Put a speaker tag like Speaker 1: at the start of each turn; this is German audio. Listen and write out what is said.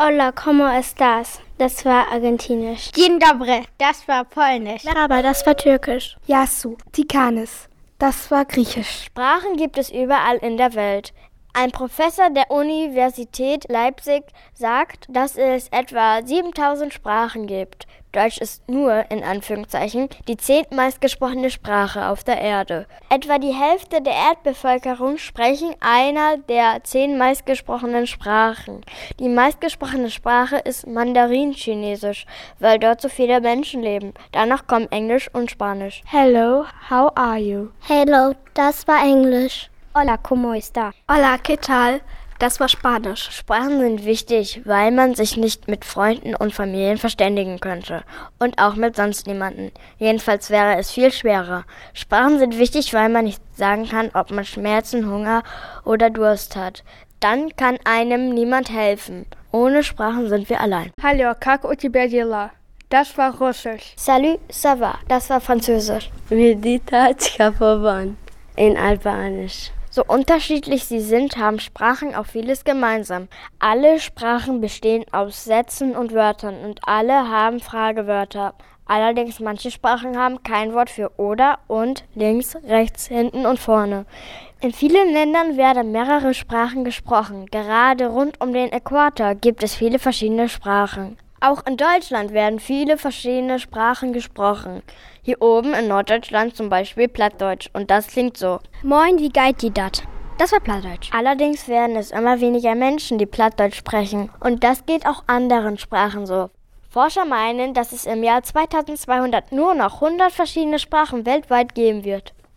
Speaker 1: Hola, ¿cómo estás? Das war argentinisch.
Speaker 2: Dzień dobry, das war polnisch.
Speaker 1: Aber das war türkisch.
Speaker 3: Yasu, Tikanis, das war griechisch.
Speaker 4: Sprachen gibt es überall in der Welt. Ein Professor der Universität Leipzig sagt, dass es etwa 7000 Sprachen gibt. Deutsch ist nur, in Anführungszeichen, die 10. meistgesprochene Sprache auf der Erde. Etwa die Hälfte der Erdbevölkerung sprechen einer der 10 meistgesprochenen Sprachen. Die meistgesprochene Sprache ist Mandarin-Chinesisch, weil dort so viele Menschen leben. Danach kommen Englisch und Spanisch.
Speaker 3: Hello, how are you?
Speaker 1: Hello, das war Englisch.
Speaker 2: Hola, ¿cómo está?
Speaker 3: Hola, ¿qué tal? Das war Spanisch.
Speaker 4: Sprachen sind wichtig, weil man sich nicht mit Freunden und Familien verständigen könnte. Und auch mit sonst niemanden. Jedenfalls wäre es viel schwerer. Sprachen sind wichtig, weil man nicht sagen kann, ob man Schmerzen, Hunger oder Durst hat. Dann kann einem niemand helfen. Ohne Sprachen sind wir allein.
Speaker 2: Hallo, как у тебя дела? Das war Russisch.
Speaker 4: Salut, ça va? Das war Französisch.
Speaker 5: Vidita Tskapovan in Albanisch.
Speaker 4: So unterschiedlich sie sind, haben Sprachen auch vieles gemeinsam. Alle Sprachen bestehen aus Sätzen und Wörtern und alle haben Fragewörter. Allerdings manche Sprachen haben kein Wort für oder und, links, rechts, hinten und vorne. In vielen Ländern werden mehrere Sprachen gesprochen. Gerade rund um den Äquator gibt es viele verschiedene Sprachen. Auch in Deutschland werden viele verschiedene Sprachen gesprochen. Hier oben in Norddeutschland zum Beispiel Plattdeutsch und das klingt so.
Speaker 2: Moin, wie geht die dat? Das war Plattdeutsch.
Speaker 4: Allerdings werden es immer weniger Menschen, die Plattdeutsch sprechen und das geht auch anderen Sprachen so. Forscher meinen, dass es im Jahr 2200 nur noch 100 verschiedene Sprachen weltweit geben wird.